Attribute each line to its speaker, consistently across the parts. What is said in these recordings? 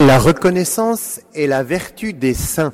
Speaker 1: La reconnaissance est la vertu des saints.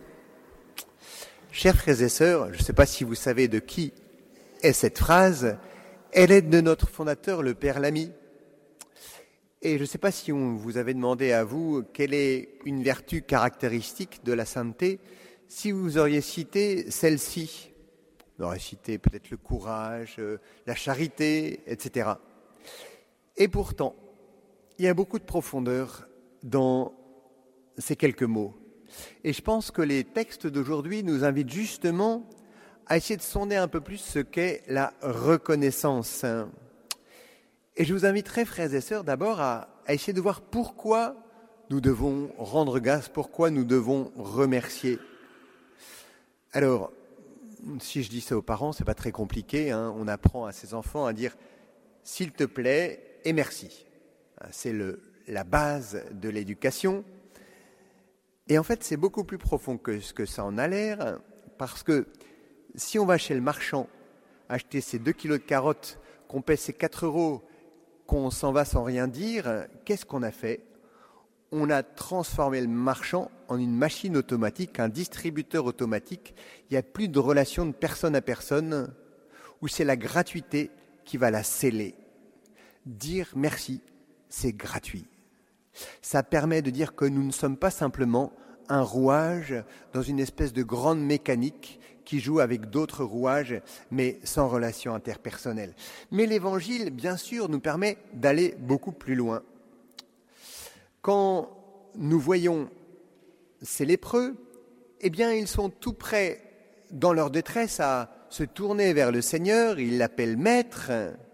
Speaker 1: Chers frères et sœurs, je ne sais pas si vous savez de qui est cette phrase, elle est de notre fondateur, le Père Lamy. Et je ne sais pas si on vous avait demandé à vous quelle est une vertu caractéristique de la sainteté, si vous auriez cité celle-ci. Vous auriez cité peut-être le courage, la charité, etc. Et pourtant, il y a beaucoup de profondeur dans ces quelques mots. Et je pense que les textes d'aujourd'hui nous invitent justement à essayer de sonder un peu plus ce qu'est la reconnaissance. Et je vous inviterai, frères et sœurs, d'abord à essayer de voir pourquoi nous devons rendre grâce, pourquoi nous devons remercier. Alors, si je dis ça aux parents, c'est pas très compliqué, hein. On apprend à ses enfants à dire « s'il te plaît » et « merci ». C'est la base de l'éducation. Et en fait, c'est beaucoup plus profond que ce que ça en a l'air, parce que si on va chez le marchand acheter ces 2 kilos de carottes, qu'on paie ces 4 euros, qu'on s'en va sans rien dire, qu'est-ce qu'on a fait ? On a transformé le marchand en une machine automatique, un distributeur automatique. Il n'y a plus de relation de personne à personne, où c'est la gratuité qui va la sceller. Dire merci, c'est gratuit. Ça permet de dire que nous ne sommes pas simplement un rouage dans une espèce de grande mécanique qui joue avec d'autres rouages, mais sans relation interpersonnelle. Mais l'Évangile, bien sûr, nous permet d'aller beaucoup plus loin. Quand nous voyons ces lépreux, eh bien, ils sont tout prêts, dans leur détresse, à se tourner vers le Seigneur. Ils l'appellent Maître.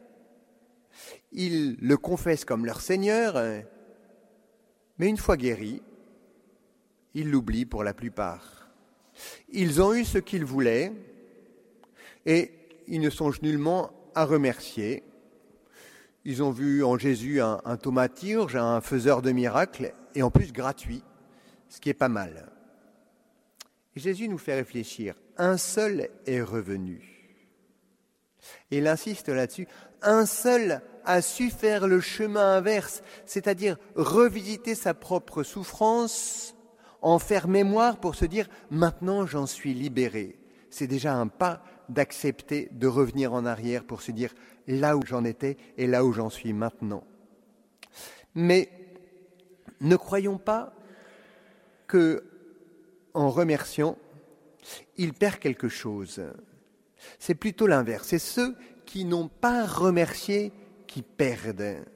Speaker 1: Ils le confessent comme leur Seigneur. Mais une fois guéris, ils l'oublient pour la plupart. Ils ont eu ce qu'ils voulaient et ils ne songent nullement à remercier. Ils ont vu en Jésus un thaumaturge, un faiseur de miracles et en plus gratuit, ce qui est pas mal. Et Jésus nous fait réfléchir. Un seul est revenu. Et il insiste là-dessus. Un seul a su faire le chemin inverse, c'est-à-dire revisiter sa propre souffrance, en faire mémoire pour se dire « maintenant j'en suis libéré ». C'est déjà un pas d'accepter de revenir en arrière pour se dire « là où j'en étais et là où j'en suis maintenant ». Mais ne croyons pas que, en remerciant, il perd quelque chose. C'est plutôt l'inverse. C'est ceux qui n'ont pas remercié qui perdent.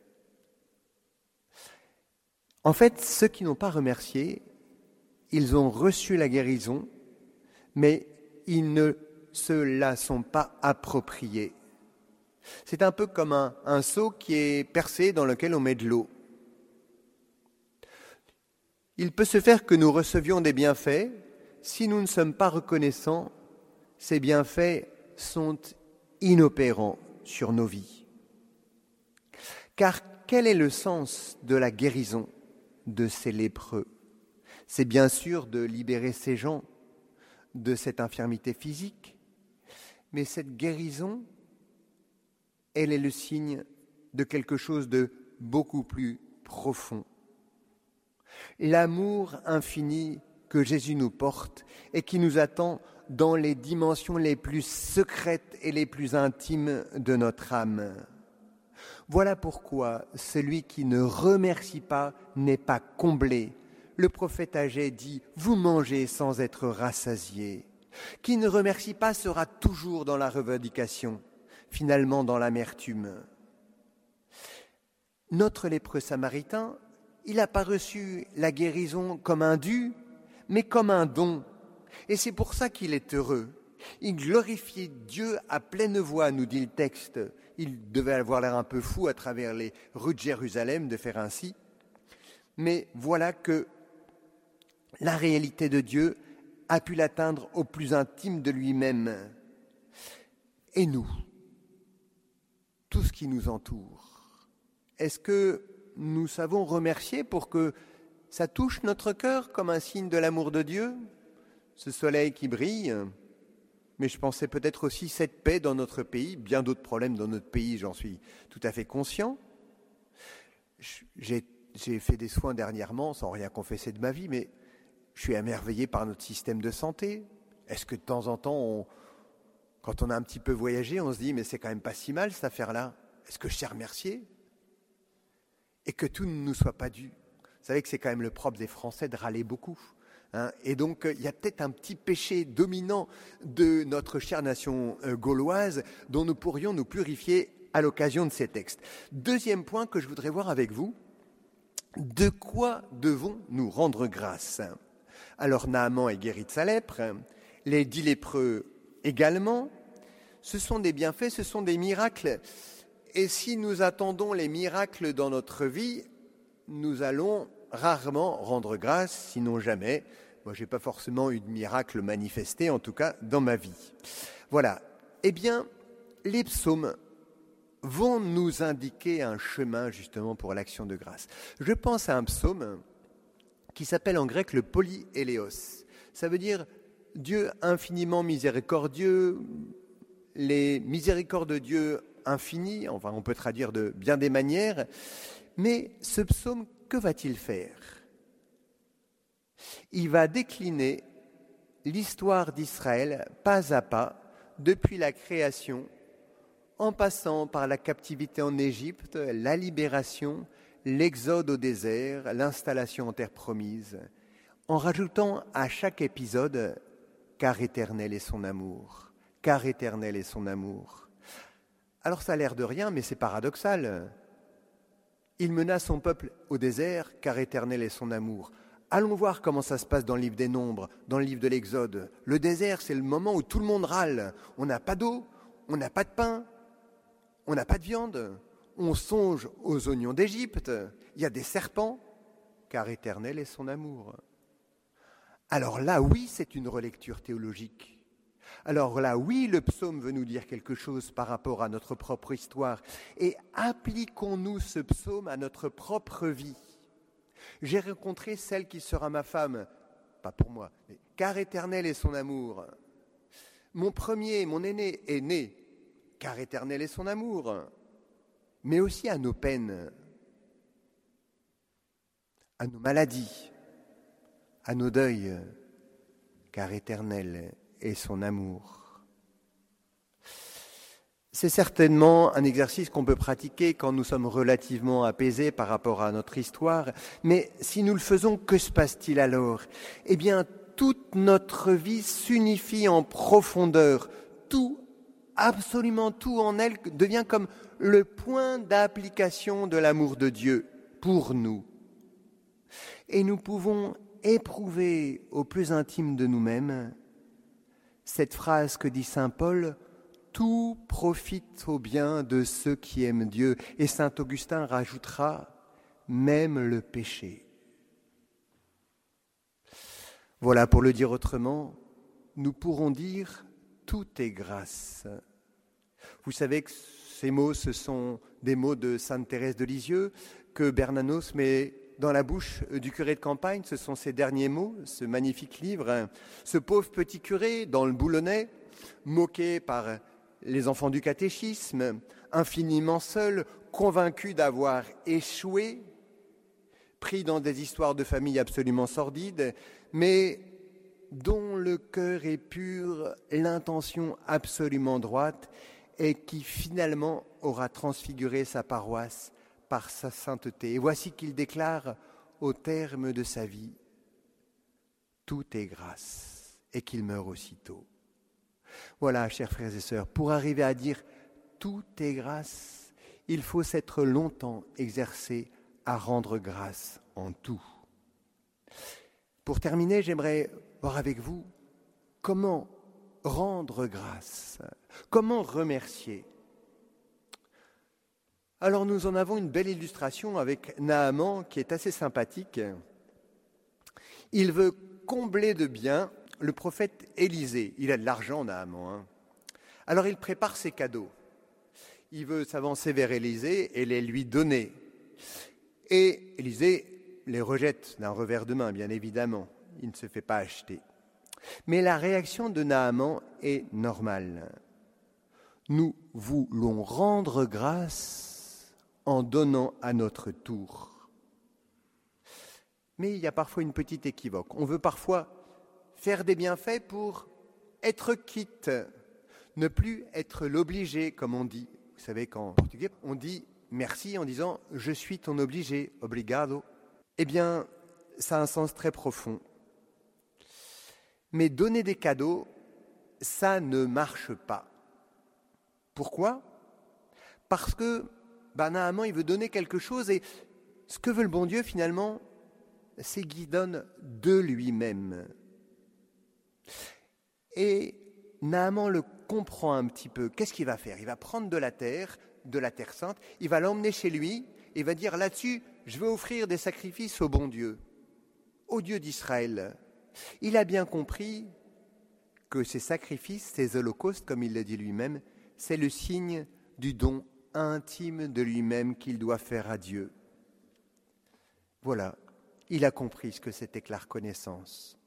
Speaker 1: En fait, ceux qui n'ont pas remercié, ils ont reçu la guérison, mais ils ne se la sont pas appropriés. C'est un peu comme un seau qui est percé dans lequel on met de l'eau. Il peut se faire que nous recevions des bienfaits. Si nous ne sommes pas reconnaissants, ces bienfaits sont inopérants sur nos vies. Car quel est le sens de la guérison de ces lépreux ? C'est bien sûr de libérer ces gens de cette infirmité physique, mais cette guérison, elle est le signe de quelque chose de beaucoup plus profond. L'amour infini que Jésus nous porte et qui nous attend dans les dimensions les plus secrètes et les plus intimes de notre âme. Voilà pourquoi celui qui ne remercie pas n'est pas comblé. Le prophète Agé dit « Vous mangez sans être rassasiés ». Qui ne remercie pas sera toujours dans la revendication, finalement dans l'amertume. Notre lépreux samaritain, il n'a pas reçu la guérison comme un dû, mais comme un don. Et c'est pour ça qu'il est heureux. Il glorifiait Dieu à pleine voix, nous dit le texte. Il devait avoir l'air un peu fou à travers les rues de Jérusalem de faire ainsi. Mais voilà que la réalité de Dieu a pu l'atteindre au plus intime de lui-même. Et nous, tout ce qui nous entoure, est-ce que nous savons remercier pour que ça touche notre cœur comme un signe de l'amour de Dieu ? Ce soleil qui brille, mais je pensais peut-être aussi cette paix dans notre pays, bien d'autres problèmes dans notre pays, j'en suis tout à fait conscient. J'ai j'ai fait des soins dernièrement, sans rien confesser de ma vie, mais je suis émerveillé par notre système de santé. Est-ce que de temps en temps, quand on a un petit peu voyagé, on se dit, mais c'est quand même pas si mal cette affaire-là. Est-ce que je sais remercier? Et que tout ne nous soit pas dû. Vous savez que c'est quand même le propre des Français de râler beaucoup. Et donc, il y a peut-être un petit péché dominant de notre chère nation gauloise dont nous pourrions nous purifier à l'occasion de ces textes. Deuxième point que je voudrais voir avec vous, de quoi devons-nous rendre grâce? Alors, Naaman est guéri de sa lèpre, les 10 lépreux également. Ce sont des bienfaits, ce sont des miracles. Et si nous attendons les miracles dans notre vie, nous allons rarement rendre grâce, sinon jamais. Moi, je n'ai pas forcément eu de miracle manifesté, en tout cas dans ma vie. Voilà. Eh bien, les psaumes vont nous indiquer un chemin justement pour l'action de grâce. Je pense à un psaume qui s'appelle en grec le polyéléos. Ça veut dire Dieu infiniment miséricordieux, les miséricordes de Dieu infinies, enfin on peut traduire de bien des manières, mais ce psaume, que va-t-il faire? Il va décliner l'histoire d'Israël pas à pas, depuis la création, en passant par la captivité en Égypte, la libération, l'exode au désert, l'installation en terre promise, en rajoutant à chaque épisode « car éternel est son amour ». Car éternel est son amour. Alors ça a l'air de rien, mais c'est paradoxal. Il mena son peuple au désert, car éternel est son amour. Allons voir comment ça se passe dans le livre des Nombres, dans le livre de l'Exode. Le désert, c'est le moment où tout le monde râle. On n'a pas d'eau, on n'a pas de pain, on n'a pas de viande. On songe aux oignons d'Égypte. Il y a des serpents, car éternel est son amour. Alors là, oui, c'est une relecture théologique. Alors là, oui, le psaume veut nous dire quelque chose par rapport à notre propre histoire. Et appliquons-nous ce psaume à notre propre vie. J'ai rencontré celle qui sera ma femme, pas pour moi, mais car éternel est son amour. Mon aîné est né, car éternel est son amour. Mais aussi à nos peines, à nos maladies, à nos deuils, car éternel et son amour. C'est certainement un exercice qu'on peut pratiquer quand nous sommes relativement apaisés par rapport à notre histoire, mais si nous le faisons, que se passe-t-il alors? Eh bien, toute notre vie s'unifie en profondeur. Tout, absolument tout en elle devient comme le point d'application de l'amour de Dieu pour nous. Et nous pouvons éprouver au plus intime de nous-mêmes cette phrase que dit saint Paul, « Tout profite au bien de ceux qui aiment Dieu ». Et saint Augustin rajoutera, « même le péché ». Voilà, pour le dire autrement, nous pourrons dire « tout est grâce ». Vous savez que ces mots, ce sont des mots de sainte Thérèse de Lisieux, que Bernanos met dans la bouche du curé de campagne. Ce sont ses derniers mots, ce magnifique livre. Ce pauvre petit curé, dans le Boulonnais, moqué par les enfants du catéchisme, infiniment seul, convaincu d'avoir échoué, pris dans des histoires de famille absolument sordides, mais dont le cœur est pur, l'intention absolument droite, et qui finalement aura transfiguré sa paroisse par sa sainteté. Et voici qu'il déclare au terme de sa vie, « Tout est grâce » et qu'il meurt aussitôt. Voilà, chers frères et sœurs, pour arriver à dire « Tout est grâce », il faut s'être longtemps exercé à rendre grâce en tout. Pour terminer, j'aimerais voir avec vous comment rendre grâce, comment remercier. Alors nous en avons une belle illustration avec Naaman qui est assez sympathique. Il veut combler de biens le prophète Élisée. Il a de l'argent, Naaman. Alors il prépare ses cadeaux. Il veut s'avancer vers Élisée et les lui donner. Et Élisée les rejette d'un revers de main, bien évidemment. Il ne se fait pas acheter. Mais la réaction de Naaman est normale. Nous voulons rendre grâce en donnant à notre tour. Mais il y a parfois une petite équivoque. On veut parfois faire des bienfaits pour être quitte, ne plus être l'obligé, comme on dit. Vous savez qu'en portugais, on dit merci en disant « je suis ton obligé, obrigado ». Eh bien, ça a un sens très profond. Mais donner des cadeaux, ça ne marche pas. Pourquoi ? Parce que Naaman, il veut donner quelque chose et ce que veut le bon Dieu finalement, c'est qu'il donne de lui-même. Et Naaman le comprend un petit peu. Qu'est-ce qu'il va faire ? Il va prendre de la terre sainte, il va l'emmener chez lui et il va dire là-dessus, je vais offrir des sacrifices au bon Dieu, au Dieu d'Israël. Il a bien compris que ces sacrifices, ces holocaustes, comme il le dit lui-même, c'est le signe du don intime de lui-même qu'il doit faire à Dieu. Voilà, il a compris ce que c'était que la reconnaissance.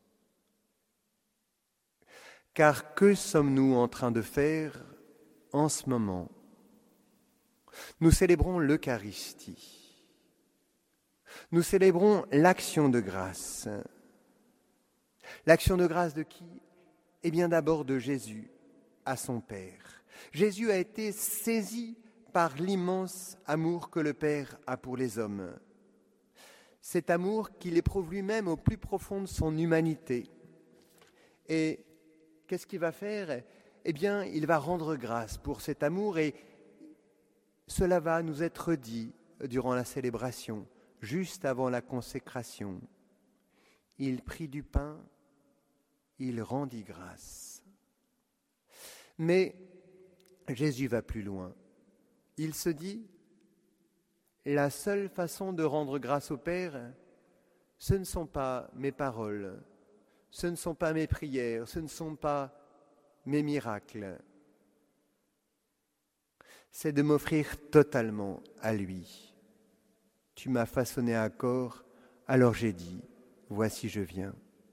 Speaker 1: Car que sommes-nous en train de faire en ce moment ? Nous célébrons l'Eucharistie. Nous célébrons l'action de grâce. L'action de grâce de qui ? Eh bien d'abord de Jésus à son Père. Jésus a été saisi par l'immense amour que le Père a pour les hommes. Cet amour qu'il éprouve lui-même au plus profond de son humanité. Et qu'est-ce qu'il va faire ? Eh bien, il va rendre grâce pour cet amour et cela va nous être dit durant la célébration, juste avant la consécration. Il prit du pain, il rendit grâce. Mais Jésus va plus loin. Il se dit, la seule façon de rendre grâce au Père, ce ne sont pas mes paroles, ce ne sont pas mes prières, ce ne sont pas mes miracles. C'est de m'offrir totalement à lui. Tu m'as façonné un corps, alors j'ai dit, voici je viens.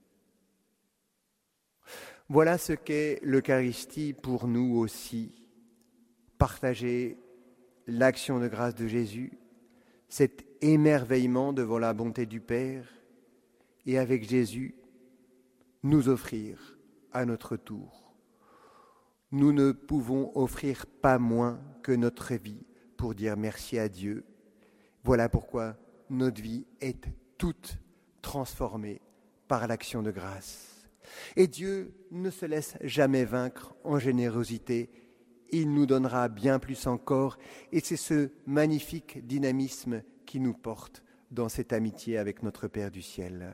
Speaker 1: Voilà ce qu'est l'Eucharistie pour nous aussi. Partager l'action de grâce de Jésus, cet émerveillement devant la bonté du Père, et avec Jésus, nous offrir à notre tour. Nous ne pouvons offrir pas moins que notre vie pour dire merci à Dieu. Voilà pourquoi notre vie est toute transformée par l'action de grâce. Et Dieu ne se laisse jamais vaincre en générosité. Il nous donnera bien plus encore. Et c'est ce magnifique dynamisme qui nous porte dans cette amitié avec notre Père du ciel.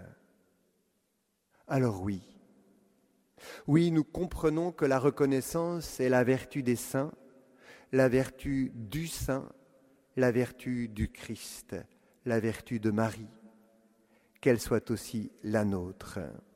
Speaker 1: Alors oui, nous comprenons que la reconnaissance est la vertu des saints, la vertu du saint, la vertu du Christ, la vertu de Marie, qu'elle soit aussi la nôtre.